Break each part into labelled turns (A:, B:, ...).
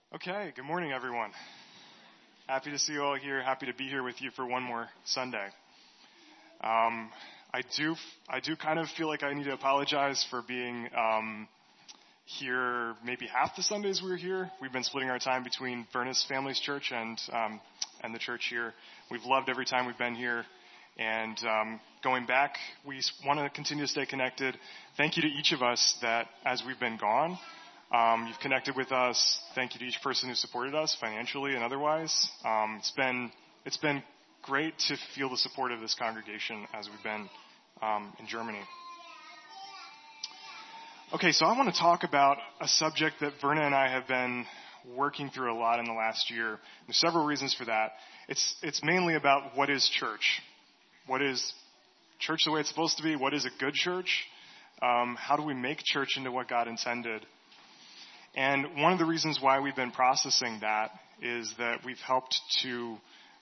A: Okay, good morning, everyone. Happy to see you all here. Happy to be here with you for one more Sunday. I do kind of feel like I need to apologize for being here maybe half the Sundays we're here. We've been splitting our time between Furnace Families Church and the church here. We've loved every time we've been here. And going back, we want to continue to stay connected. Thank you to each of us that, as we've been gone, you've connected with us. Thank you to each person who supported us financially and otherwise. It's been great to feel the support of this congregation as we've been in Germany. Okay, so I want to talk about a subject that Verna and I have been working through a lot in the last year. There's several reasons for that. It's mainly about what is church. What is church the way it's supposed to be? What is a good church? How do we make church into what God intended? And one of the reasons why we've been processing that is that we've helped to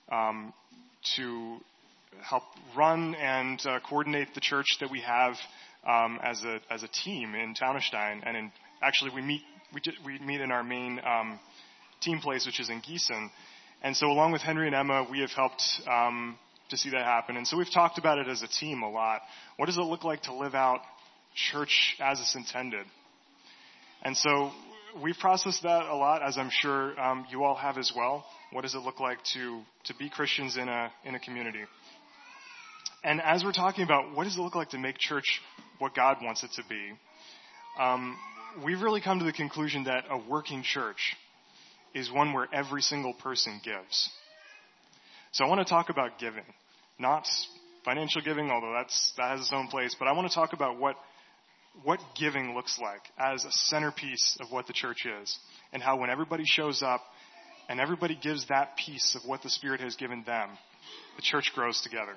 A: help run and coordinate the church that we have as a team in Taunusstein. And actually we meet in our main team place, which is in Gießen. And so along with Henry and Emma, we have helped to see that happen. And so we've talked about it as a team a lot. What does it look like to live out church as it's intended? And so we've processed that a lot, as I'm sure you all have as well. What does it look like to be Christians in a community? And as we're talking about what does it look like to make church what God wants it to be, we've really come to the conclusion that a working church is one where every single person gives. So I want to talk about giving, not financial giving, although that has its own place, but I want to talk about what giving looks like as a centerpiece of what the church is, and how when everybody shows up and everybody gives that piece of what the Spirit has given them, the church grows together.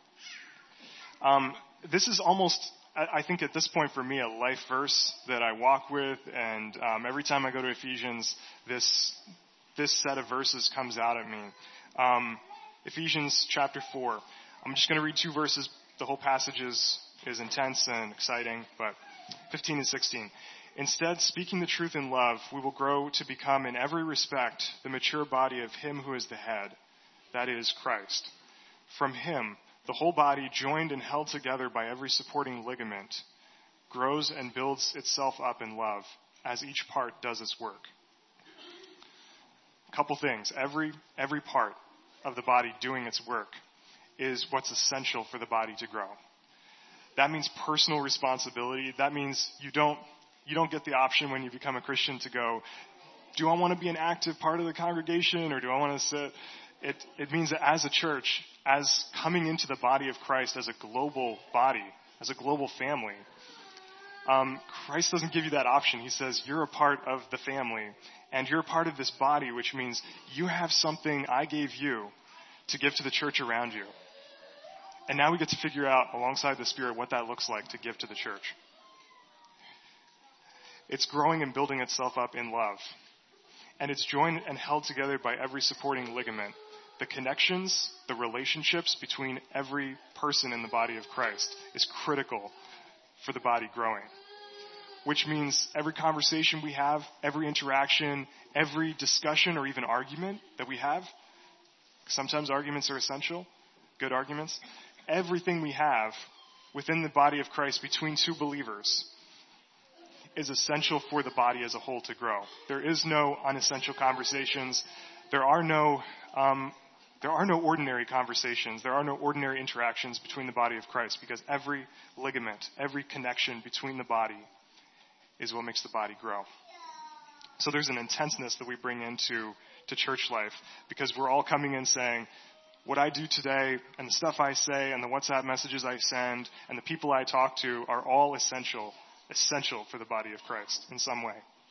A: This is almost, I think at this point for me, a life verse that I walk with, and every time I go to Ephesians, this set of verses comes out at me. Ephesians chapter 4. I'm just going to read 2 verses. The whole passage is intense and exciting, but 15 and 16. Instead, speaking the truth in love, we will grow to become in every respect the mature body of Him who is the head, that is, Christ. From Him, the whole body, joined and held together by every supporting ligament, grows and builds itself up in love as each part does its work. A couple things. Every part of the body doing its work is what's essential for the body to grow. That means personal responsibility. That means you don't get the option when you become a Christian to go, do I want to be an active part of the congregation or do I want to sit? It means that as a church, as coming into the body of Christ as a global body, as a global family, Christ doesn't give you that option. He says, you're a part of the family and you're a part of this body, which means you have something I gave you to give to the church around you. And now we get to figure out, alongside the Spirit, what that looks like to give to the church. It's growing and building itself up in love. And it's joined and held together by every supporting ligament. The connections, the relationships between every person in the body of Christ is critical for the body growing. Which means every conversation we have, every interaction, every discussion or even argument that we have, sometimes arguments are essential, good arguments, everything we have within the body of Christ between two believers is essential for the body as a whole to grow. There is no unessential conversations. There are no ordinary conversations. There are no ordinary interactions between the body of Christ because every ligament, every connection between the body is what makes the body grow. So there's an intenseness that we bring into church life because we're all coming in saying, what I do today and the stuff I say and the WhatsApp messages I send and the people I talk to are all essential for the body of Christ in some way.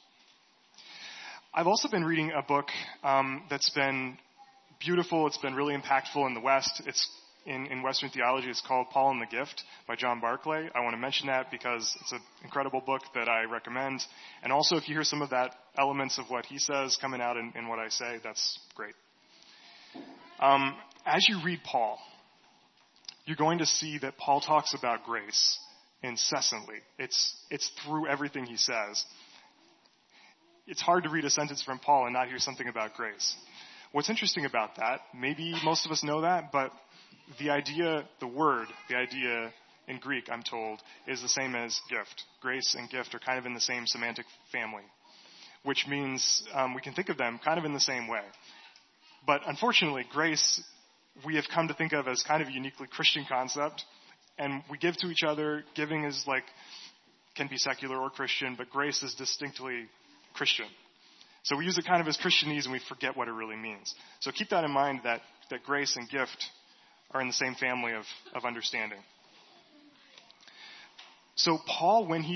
A: I've also been reading a book that's been beautiful. It's been really impactful in the West. It's in Western theology. It's called Paul and the Gift by John Barclay. I want to mention that because it's an incredible book that I recommend. And also if you hear some of that elements of what he says coming out in what I say, that's great. As you read Paul, you're going to see that Paul talks about grace incessantly. It's through everything he says. it's hard to read a sentence from Paul and not hear something about grace. What's interesting about that, maybe most of us know that, but the idea in Greek, I'm told, is the same as gift. Grace and gift are kind of in the same semantic family, which means we can think of them kind of in the same way. But unfortunately, grace, we have come to think of as kind of a uniquely Christian concept, and we give to each other. Giving is can be secular or Christian, but grace is distinctly Christian. So we use it kind of as Christianese, and we forget what it really means. So keep that in mind, that grace and gift are in the same family of understanding. So Paul, when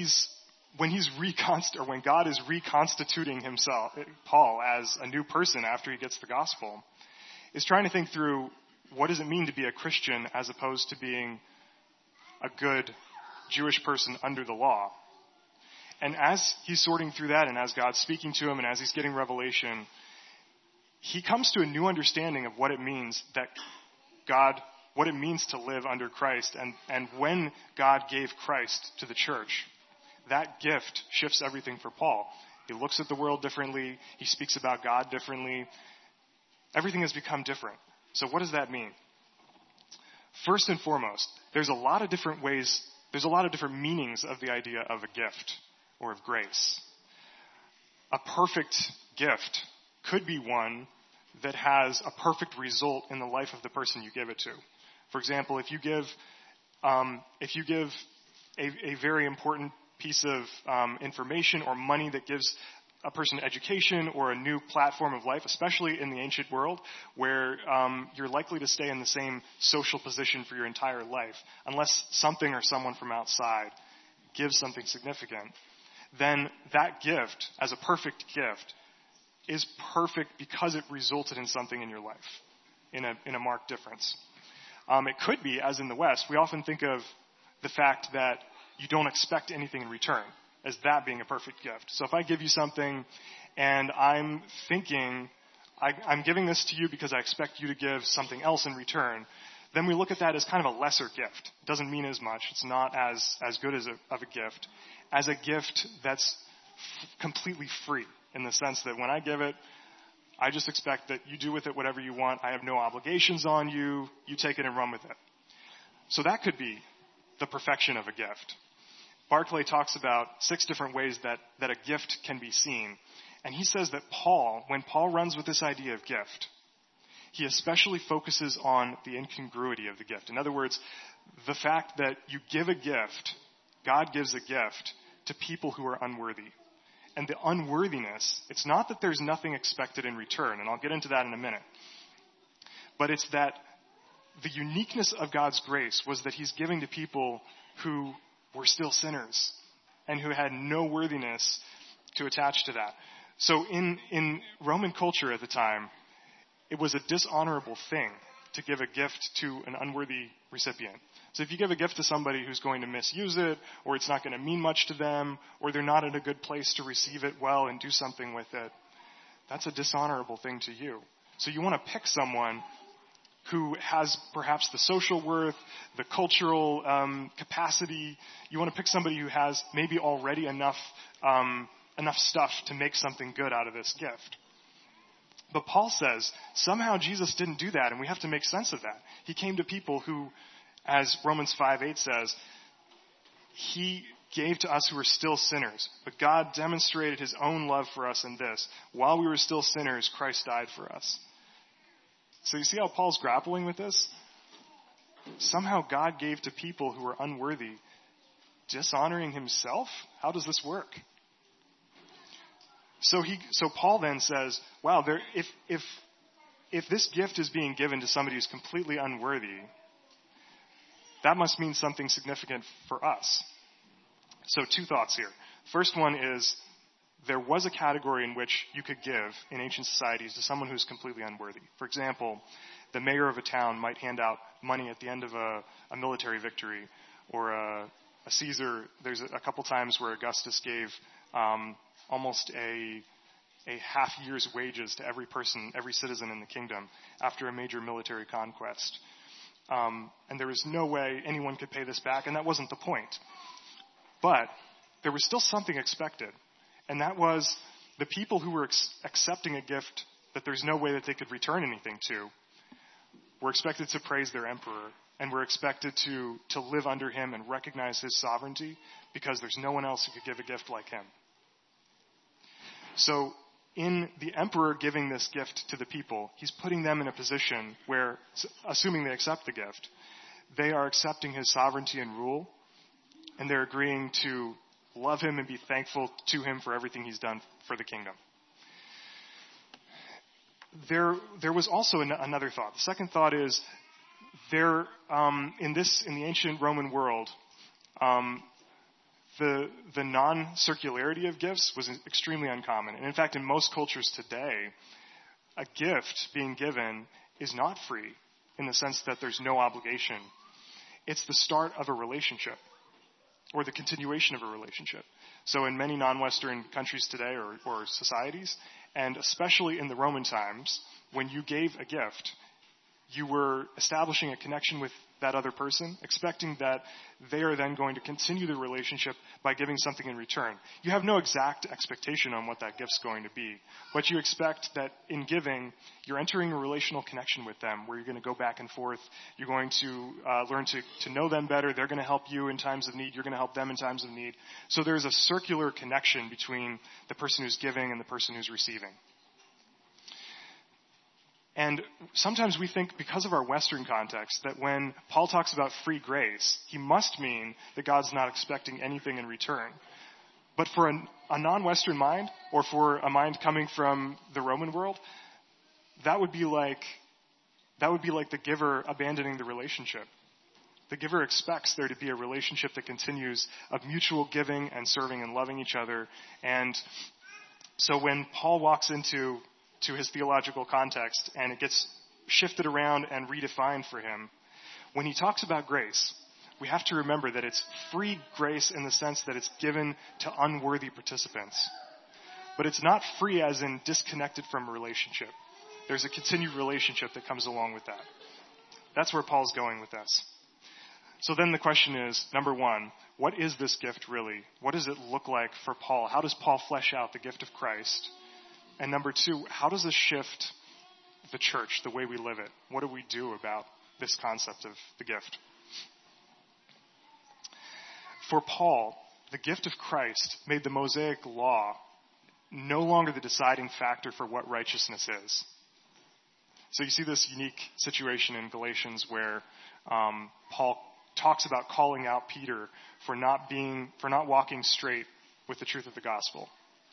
A: God is reconstituting Paul as a new person after he gets the gospel, is trying to think through, what does it mean to be a Christian as opposed to being a good Jewish person under the law? And as he's sorting through that, and as God's speaking to him, and as he's getting revelation, he comes to a new understanding of what it means what it means to live under Christ. And when God gave Christ to the church, that gift shifts everything for Paul. He looks at the world differently. He speaks about God differently. Everything has become different. So what does that mean? First and foremost, there's a lot of different meanings of the idea of a gift or of grace. A perfect gift could be one that has a perfect result in the life of the person you give it to. For example, if you give a very important piece of information or money that gives a person education or a new platform of life, especially in the ancient world, where you're likely to stay in the same social position for your entire life, unless something or someone from outside gives something significant, then that gift, as a perfect gift, is perfect because it resulted in something in your life, in a marked difference. It could be, as in the West, we often think of the fact that you don't expect anything in return as that being a perfect gift. So if I give you something and I'm thinking, I'm giving this to you because I expect you to give something else in return, then we look at that as kind of a lesser gift. It doesn't mean as much. It's not as good of a gift as a gift that's completely free, in the sense that when I give it, I just expect that you do with it whatever you want. I have no obligations on you. You take it and run with it. So that could be the perfection of a gift. Barclay talks about 6 different ways that a gift can be seen. And he says that when Paul runs with this idea of gift, he especially focuses on the incongruity of the gift. In other words, the fact that you give a gift, God gives a gift to people who are unworthy. And the unworthiness, it's not that there's nothing expected in return, and I'll get into that in a minute. But it's that the uniqueness of God's grace was that he's giving to people who were still sinners and who had no worthiness to attach to that. So in Roman culture at the time, it was a dishonorable thing to give a gift to an unworthy recipient. So if you give a gift to somebody who's going to misuse it, or it's not going to mean much to them, or they're not in a good place to receive it well and do something with it, that's a dishonorable thing to you. So you want to pick someone who has perhaps the social worth, the cultural capacity. You want to pick somebody who has maybe already enough stuff to make something good out of this gift. But Paul says, somehow Jesus didn't do that, and we have to make sense of that. He came to people who, as Romans 5:8 says, he gave to us who were still sinners. But God demonstrated his own love for us in this: while we were still sinners, Christ died for us. So you see how Paul's grappling with this? Somehow God gave to people who were unworthy, dishonoring himself? How does this work? So Paul then says, wow, if this gift is being given to somebody who's completely unworthy, that must mean something significant for us. So 2 thoughts here. First one is, there was a category in which you could give in ancient societies to someone who's completely unworthy. For example, the mayor of a town might hand out money at the end of a military victory, or a Caesar. There's a couple times where Augustus gave almost a half year's wages to every citizen in the kingdom after a major military conquest. And there was no way anyone could pay this back, and that wasn't the point. But there was still something expected, and that was The people who were accepting a gift that there's no way that they could return anything to were expected to praise their emperor and were expected to live under him and recognize his sovereignty because there's no one else who could give a gift like him. So in the emperor giving this gift to the people, he's putting them in a position where, assuming they accept the gift, they are accepting his sovereignty and rule, and they're agreeing to love him and be thankful to him for everything he's done for the kingdom. There was also another thought. The second thought is in the ancient Roman world, the non-circularity of gifts was extremely uncommon. And in fact, in most cultures today, a gift being given is not free in the sense that there's no obligation. It's the start of a relationship or the continuation of a relationship. So in many non-Western countries today or societies, and especially in the Roman times, when you gave a gift, you were establishing a connection with that other person, expecting that they are then going to continue the relationship by giving something in return. You have no exact expectation on what that gift's going to be, but you expect that in giving, you're entering a relational connection with them where you're going to go back and forth. You're going to learn to know them better. They're going to help you in times of need. You're going to help them in times of need. So there's a circular connection between the person who's giving and the person who's receiving. And sometimes we think, because of our Western context, that when Paul talks about free grace, he must mean that God's not expecting anything in return. But for a non-Western mind, or for a mind coming from the Roman world, that would be like the giver abandoning the relationship. The giver expects there to be a relationship that continues of mutual giving and serving and loving each other. And so when Paul walks into his theological context, and it gets shifted around and redefined for him. When he talks about grace, we have to remember that it's free grace in the sense that it's given to unworthy participants. But it's not free as in disconnected from a relationship. There's a continued relationship that comes along with that. That's where Paul's going with this. So then the question is, number one, what is this gift really? What does it look like for Paul? How does Paul flesh out the gift of Christ? And number two, how does this shift the church, the way we live it? What do we do about this concept of the gift? For Paul, the gift of Christ made the Mosaic law no longer the deciding factor for what righteousness is. So you see this unique situation in Galatians where Paul talks about calling out Peter for not walking straight with the truth of the gospel.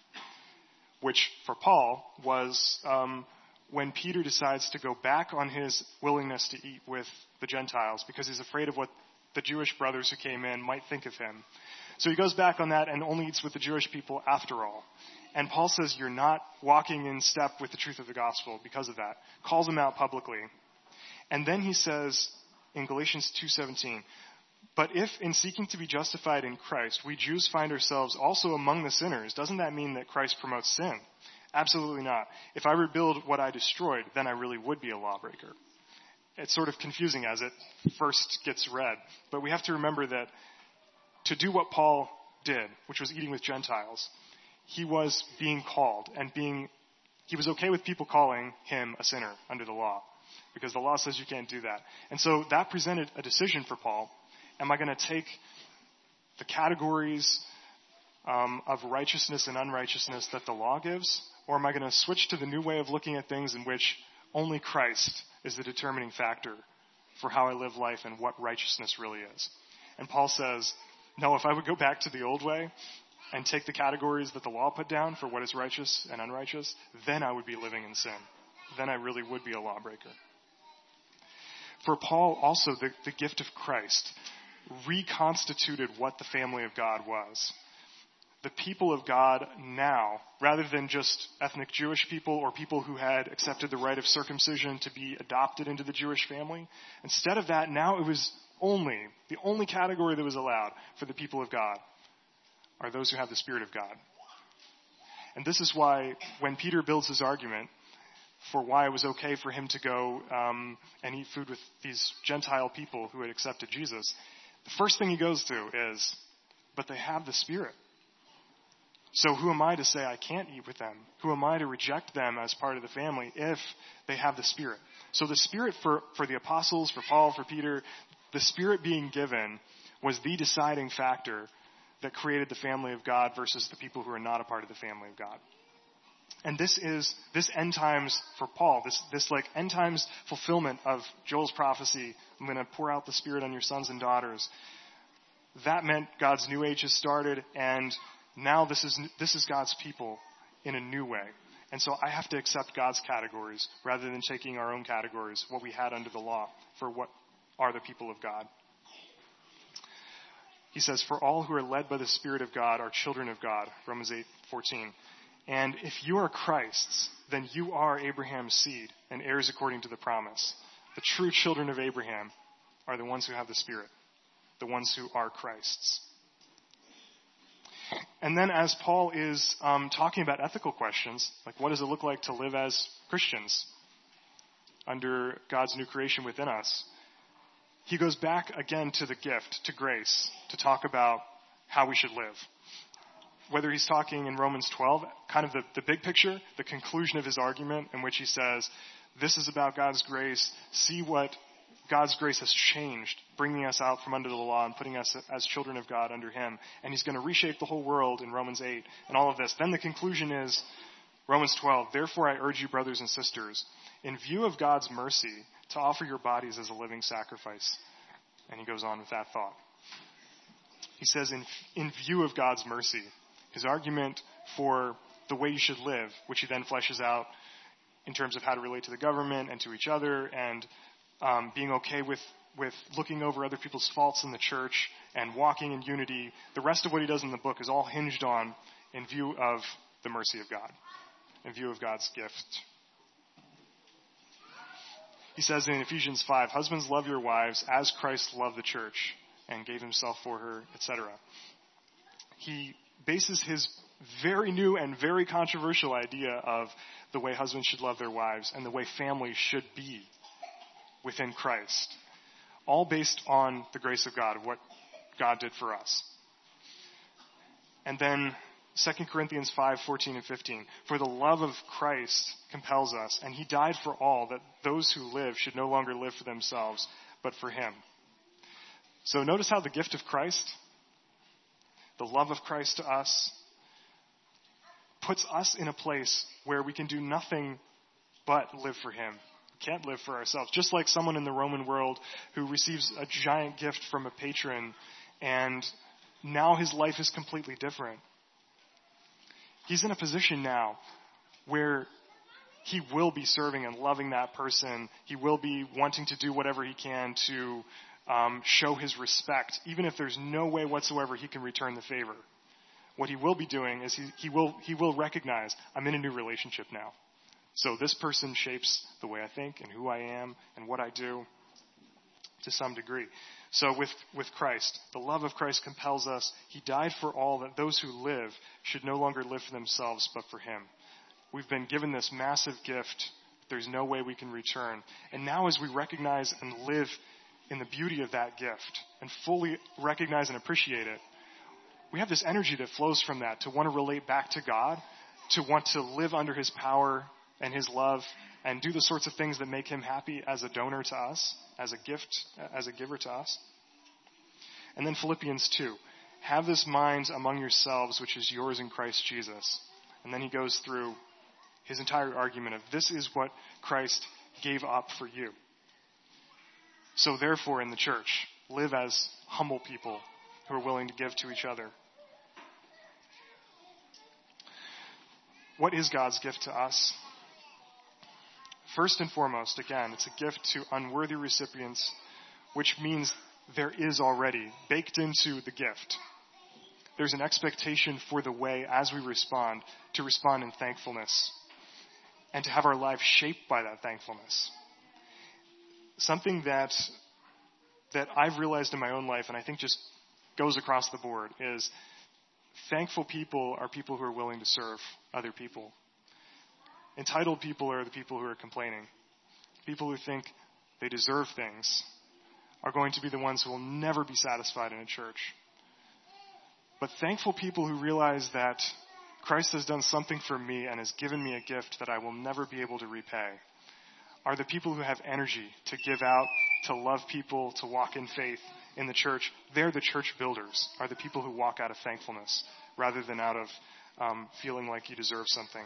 A: Which for Paul was when Peter decides to go back on his willingness to eat with the Gentiles because he's afraid of what the Jewish brothers who came in might think of him. So he goes back on that and only eats with the Jewish people after all. And Paul says, you're not walking in step with the truth of the gospel because of that. Calls him out publicly. And then he says in Galatians 2:17, but if in seeking to be justified in Christ, we Jews find ourselves also among the sinners, doesn't that mean that Christ promotes sin? Absolutely not. If I rebuild what I destroyed, then I really would be a lawbreaker. It's sort of confusing as it first gets read. But we have to remember that to do what Paul did, which was eating with Gentiles, he was being called and he was okay with people calling him a sinner under the law because the law says you can't do that. And so that presented a decision for Paul. Am I going to take the categories of righteousness and unrighteousness that the law gives? Or am I going to switch to the new way of looking at things in which only Christ is the determining factor for how I live life and what righteousness really is? And Paul says, no, if I would go back to the old way and take the categories that the law put down for what is righteous and unrighteous, then I would be living in sin. Then I really would be a lawbreaker. For Paul, also, the gift of Christ reconstituted what the family of God was. The people of God now, rather than just ethnic Jewish people or people who had accepted the rite of circumcision to be adopted into the Jewish family, instead of that, now it was the only category that was allowed for the people of God are those who have the Spirit of God. And this is why when Peter builds his argument for why it was okay for him to go and eat food with these Gentile people who had accepted Jesus, the first thing he goes to is, but they have the Spirit. So who am I to say I can't eat with them? Who am I to reject them as part of the family if they have the Spirit? So the Spirit for the apostles, for Paul, for Peter, the Spirit being given was the deciding factor that created the family of God versus the people who are not a part of the family of God. And this end times for Paul, this like end times fulfillment of Joel's prophecy, I'm going to pour out the Spirit on your sons and daughters. That meant God's new age has started, and now this is God's people in a new way. And so I have to accept God's categories rather than taking our own categories, what we had under the law, for what are the people of God. He says, for all who are led by the Spirit of God are children of God, Romans 8:14. And if you are Christ's, then you are Abraham's seed and heirs according to the promise. The true children of Abraham are the ones who have the Spirit, the ones who are Christ's. And then as Paul is talking about ethical questions, like what does it look like to live as Christians under God's new creation within us, he goes back again to the gift, to grace, to talk about how we should live. Whether he's talking in Romans 12, kind of the big picture, the conclusion of his argument in which he says, this is about God's grace, see what God's grace has changed, bringing us out from under the law and putting us as children of God under him. And he's going to reshape the whole world in Romans 8 and all of this. Then the conclusion is Romans 12, therefore I urge you, brothers and sisters, in view of God's mercy, to offer your bodies as a living sacrifice. And he goes on with that thought. He says, in view of God's mercy, his argument for the way you should live, which he then fleshes out in terms of how to relate to the government and to each other, and being okay with looking over other people's faults in the church and walking in unity. The rest of what he does in the book is all hinged on in view of the mercy of God, in view of God's gift. He says in Ephesians 5, husbands, love your wives as Christ loved the church and gave himself for her, etc. He bases his very new and very controversial idea of the way husbands should love their wives and the way families should be within Christ, all based on the grace of God, of what God did for us. And then 2 Corinthians 5:14 and 15, for the love of Christ compels us, and he died for all, that those who live should no longer live for themselves, but for him. So notice how the gift of Christ, the love of Christ to us, puts us in a place where we can do nothing but live for him. We can't live for ourselves. Just like someone in the Roman world who receives a giant gift from a patron, and now his life is completely different. He's in a position now where he will be serving and loving that person. He will be wanting to do whatever he can to show his respect, even if there's no way whatsoever he can return the favor. What he will be doing is he will recognize, I'm in a new relationship now. So this person shapes the way I think and who I am and what I do to some degree. So with Christ, the love of Christ compels us. He died for all, that those who live should no longer live for themselves, but for him. We've been given this massive gift. There's no way we can return. And now as we recognize and live in the beauty of that gift and fully recognize and appreciate it, we have this energy that flows from that to want to relate back to God, to want to live under his power and his love and do the sorts of things that make him happy as a donor to us, as a gift, as a giver to us. And then Philippians 2, have this mind among yourselves, which is yours in Christ Jesus. And then he goes through his entire argument of this is what Christ gave up for you. So therefore in the church, live as humble people who are willing to give to each other. What is God's gift to us? First and foremost, again, it's a gift to unworthy recipients, which means there is already, baked into the gift, there's an expectation for the way as we respond, to respond in thankfulness and to have our lives shaped by that thankfulness. Something that I've realized in my own life, and I think just goes across the board, is thankful people are people who are willing to serve other people. Entitled people are the people who are complaining. People who think they deserve things are going to be the ones who will never be satisfied in a church. But thankful people who realize that Christ has done something for me and has given me a gift that I will never be able to repay, are the people who have energy to give out, to love people, to walk in faith in the church. They're the church builders, are the people who walk out of thankfulness rather than out of feeling like you deserve something.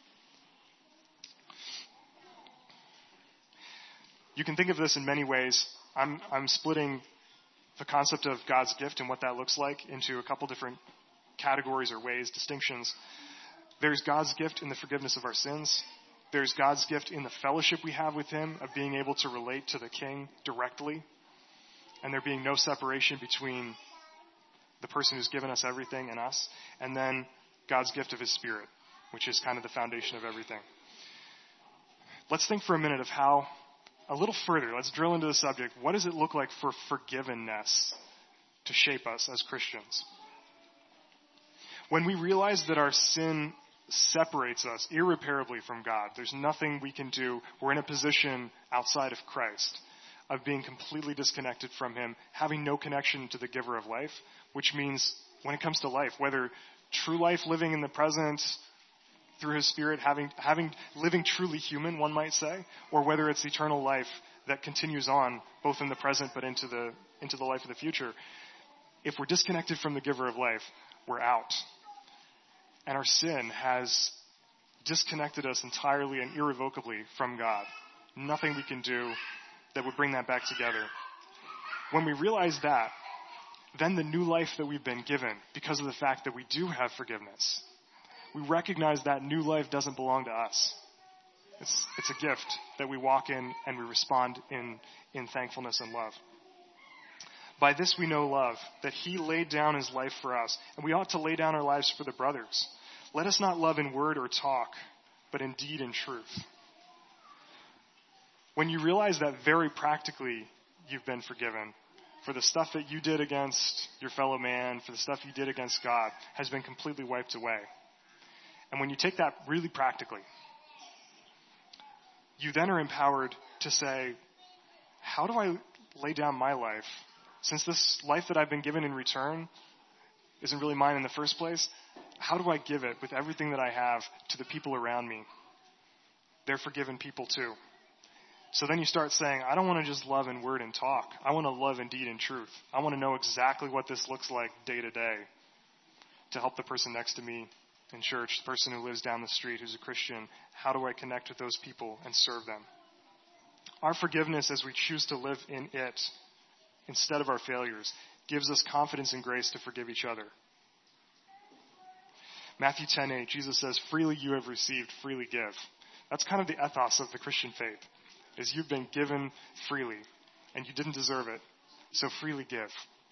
A: You can think of this in many ways. I'm splitting the concept of God's gift and what that looks like into a couple different categories or ways, distinctions. There's God's gift in the forgiveness of our sins. There's God's gift in the fellowship we have with him of being able to relate to the King directly, and there being no separation between the person who's given us everything and us, and then God's gift of his Spirit, which is kind of the foundation of everything. Let's think for a minute of how, a little further, let's drill into the subject. What does it look like for forgiveness to shape us as Christians? When we realize that our sin separates us irreparably from God, there's nothing we can do, we're in a position outside of Christ of being completely disconnected from him, having no connection to the giver of life, which means when it comes to life, whether true life living in the present through his Spirit, living truly human, one might say, or whether it's eternal life that continues on both in the present but into the life of the future. If we're disconnected from the giver of life, we're out. And our sin has disconnected us entirely and irrevocably from God. Nothing we can do that would bring that back together. When we realize that, then the new life that we've been given, because of the fact that we do have forgiveness, we recognize that new life doesn't belong to us. It's a gift that we walk in and we respond in thankfulness and love. By this we know love, that he laid down his life for us, and we ought to lay down our lives for the brothers. Let us not love in word or talk, but in deed and truth. When you realize that very practically you've been forgiven, for the stuff that you did against your fellow man, for the stuff you did against God, has been completely wiped away. And when you take that really practically, you then are empowered to say, how do I lay down my life? Since this life that I've been given in return isn't really mine in the first place, how do I give it with everything that I have to the people around me? They're forgiven people too. So then you start saying, I don't want to just love in word and talk. I want to love in deed and truth. I want to know exactly what this looks like day to day to help the person next to me in church, the person who lives down the street who's a Christian. How do I connect with those people and serve them? Our forgiveness, as we choose to live in it instead of our failures, gives us confidence and grace to forgive each other. Matthew 10:8, Jesus says, freely you have received, freely give. That's kind of the ethos of the Christian faith, is you've been given freely, and you didn't deserve it, so freely give.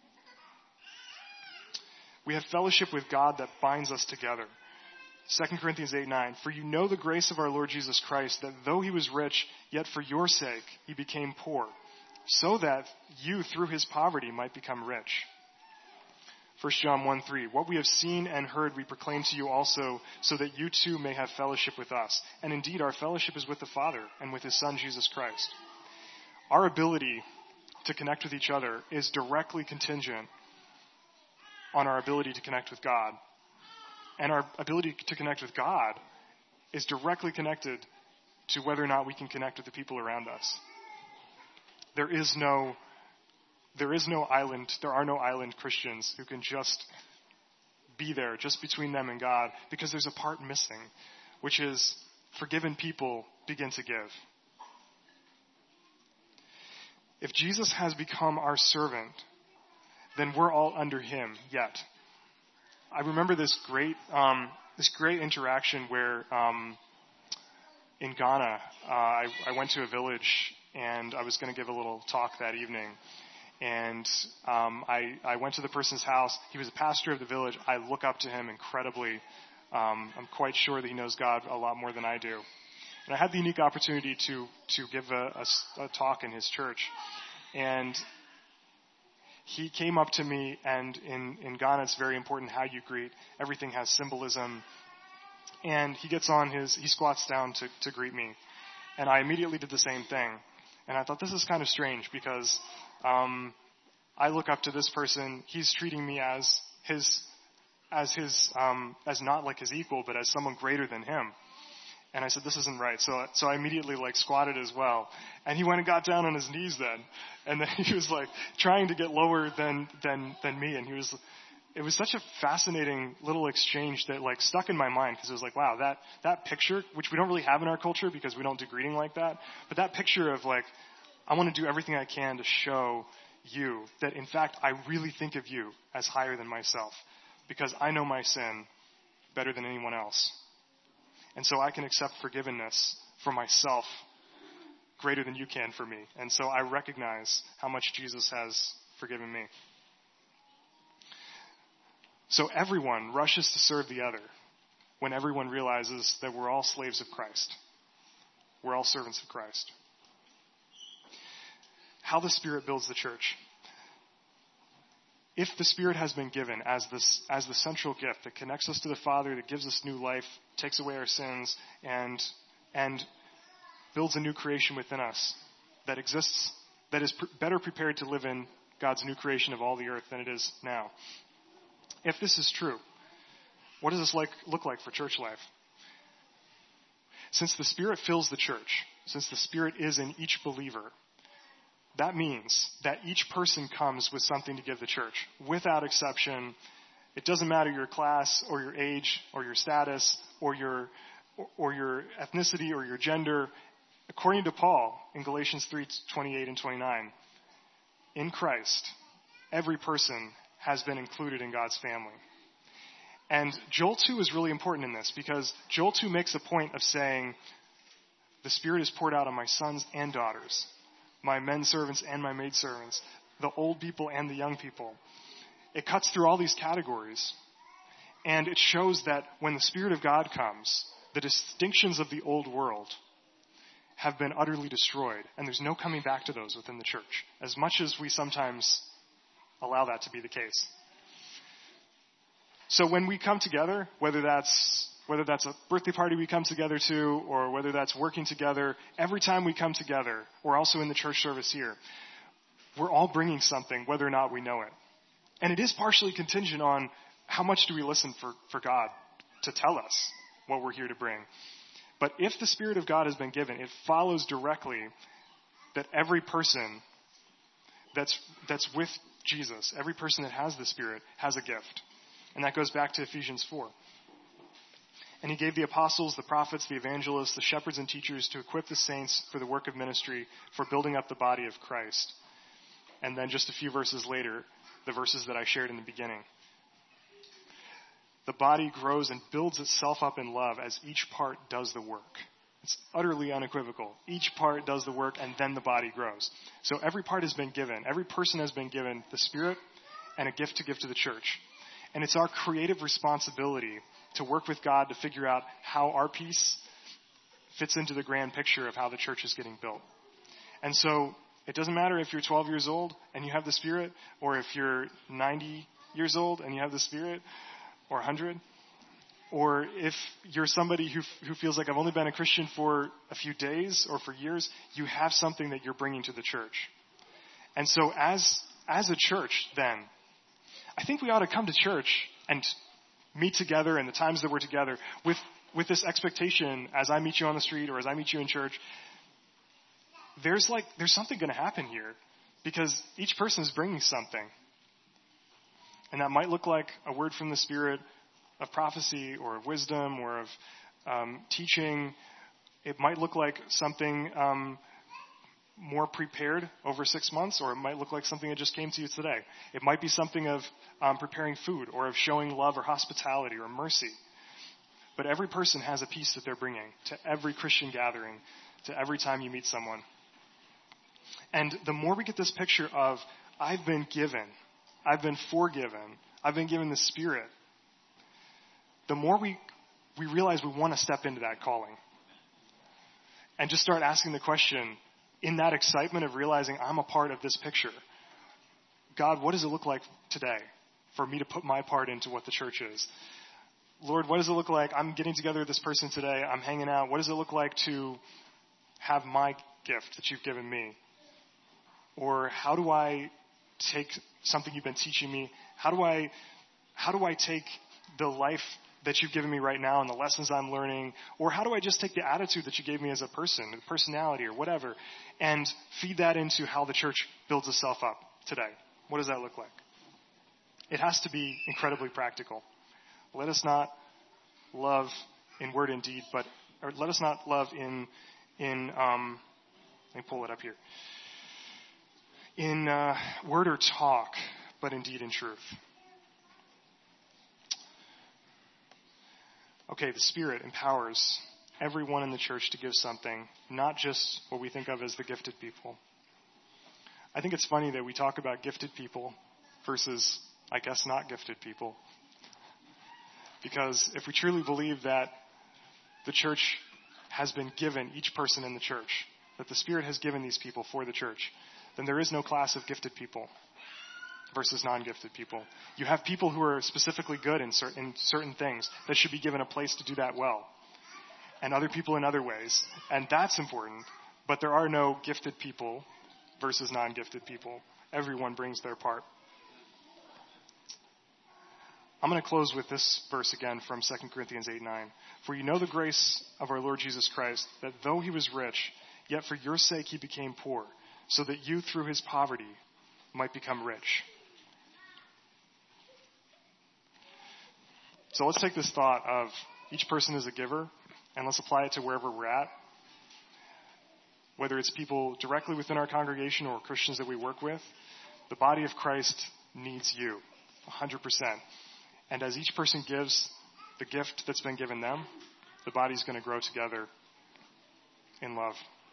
A: We have fellowship with God that binds us together. 2 Corinthians 8:9, for you know the grace of our Lord Jesus Christ, that though he was rich, yet for your sake he became poor, so that you through his poverty might become rich. 1 John 1:3, what we have seen and heard we proclaim to you also, so that you too may have fellowship with us. And indeed our fellowship is with the Father and with his Son Jesus Christ. Our ability to connect with each other is directly contingent on our ability to connect with God. And our ability to connect with God is directly connected to whether or not we can connect with the people around us. There are no island Christians who can just be there, just between them and God, because there's a part missing, which is forgiven people begin to give. If Jesus has become our servant, then we're all under him yet. I remember this great interaction where in Ghana, I went to a village and I was going to give a little talk that evening. And I went to the person's house. He was a pastor of the village. I look up to him incredibly. I'm quite sure that he knows God a lot more than I do. And I had the unique opportunity to give a talk in his church. And he came up to me, and in Ghana it's very important how you greet. Everything has symbolism. And he squats down to greet me. And I immediately did the same thing. And I thought, this is kind of strange because I look up to this person. He's treating me as his as not like his equal, but as someone greater than him. And I said, this isn't right. So I immediately squatted as well. And he went and got down on his knees then. And then he was trying to get lower than me. And it was such a fascinating little exchange that stuck in my mind, because it was wow, that picture, which we don't really have in our culture because we don't do greeting like that. But that picture of I want to do everything I can to show you that in fact I really think of you as higher than myself, because I know my sin better than anyone else. And so I can accept forgiveness for myself greater than you can for me. And so I recognize how much Jesus has forgiven me. So everyone rushes to serve the other when everyone realizes that we're all slaves of Christ. We're all servants of Christ. How the Spirit builds the church. If the Spirit has been given as the central gift that connects us to the Father, that gives us new life, takes away our sins, and builds a new creation within us that exists, that is better prepared to live in God's new creation of all the earth than it is now. If this is true, what does this look like for church life? Since the Spirit fills the church, since the Spirit is in each believer, that means that each person comes with something to give the church, without exception. It doesn't matter your class or your age or your status or your ethnicity or your gender. According to Paul in Galatians 3:28 and 29, in Christ, every person has been included in God's family. And Joel 2 is really important in this, because Joel 2 makes a point of saying, the Spirit is poured out on my sons and daughters, my men servants and my maid servants, the old people and the young people. It cuts through all these categories. And it shows that when the Spirit of God comes, the distinctions of the old world have been utterly destroyed. And there's no coming back to those within the church, as much as we sometimes allow that to be the case. So when we come together, whether that's a birthday party we come together to, or whether that's working together, every time we come together, or also in the church service here, we're all bringing something, whether or not we know it. And it is partially contingent on how much do we listen for God to tell us what we're here to bring. But if the Spirit of God has been given, it follows directly that every person that's with Jesus, every person that has the Spirit, has a gift. And that goes back to Ephesians 4. And he gave the apostles, the prophets, the evangelists, the shepherds and teachers to equip the saints for the work of ministry, for building up the body of Christ. And then just a few verses later, the verses that I shared in the beginning. The body grows and builds itself up in love as each part does the work. It's utterly unequivocal. Each part does the work, and then the body grows. So every part has been given. Every person has been given the Spirit and a gift to give to the church. And it's our creative responsibility to work with God to figure out how our piece fits into the grand picture of how the church is getting built. And so it doesn't matter if you're 12 years old and you have the Spirit, or if you're 90 years old and you have the Spirit, or 100, or if you're somebody who feels like I've only been a Christian for a few days or for years, you have something that you're bringing to the church. And so as a church, then, I think we ought to come to church and meet together in the times that we're together with this expectation, as I meet you on the street or as I meet you in church, there's something going to happen here, because each person is bringing something. And that might look like a word from the Spirit of prophecy or of wisdom or of teaching. It might look like something more prepared over 6 months, or it might look like something that just came to you today. It might be something of preparing food, or of showing love or hospitality or mercy. But every person has a piece that they're bringing to every Christian gathering, to every time you meet someone. And the more we get this picture of, I've been given, I've been forgiven, I've been given the Spirit, the more we realize we want to step into that calling. And just start asking the question, in that excitement of realizing I'm a part of this picture, God, what does it look like today for me to put my part into what the church is? Lord, what does it look like? I'm getting together with this person today. I'm hanging out. What does it look like to have my gift that you've given me? Or how do I take something you've been teaching me? How do I take the life that you've given me right now and the lessons I'm learning? Or how do I just take the attitude that you gave me as a person, the personality or whatever, and feed that into how the church builds itself up today? What does that look like? It has to be incredibly practical. Let us not love in word and deed, or let us not love in let me pull it up here. In word or talk, but in deed and truth. Okay, the Spirit empowers everyone in the church to give something, not just what we think of as the gifted people. I think it's funny that we talk about gifted people versus, I guess, not gifted people. Because if we truly believe that the church has been given, each person in the church, that the Spirit has given these people for the church, then there is no class of gifted people versus non-gifted people. You have people who are specifically good in certain things that should be given a place to do that well, and other people in other ways, and that's important. But there are no gifted people versus non-gifted people. Everyone brings their part. I'm going to close with this verse again from 2 Corinthians 8:9. For you know the grace of our Lord Jesus Christ, that though he was rich, yet for your sake he became poor, so that you through his poverty might become rich. So let's take this thought of each person is a giver, and let's apply it to wherever we're at. Whether it's people directly within our congregation or Christians that we work with, the body of Christ needs you, 100%. And as each person gives the gift that's been given them, the body's going to grow together in love.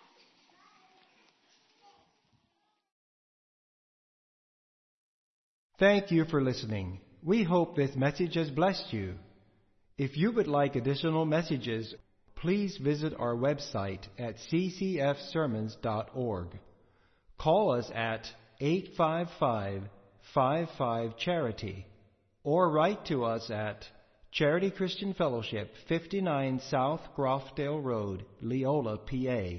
B: Thank you for listening. We hope this message has blessed you. If you would like additional messages, please visit our website at ccfsermons.org. Call us at 855-55-CHARITY or write to us at Charity Christian Fellowship, 59 South Grofdale Road, Leola, PA,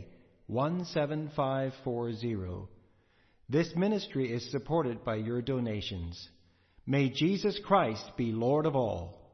B: 17540. This ministry is supported by your donations. May Jesus Christ be Lord of all.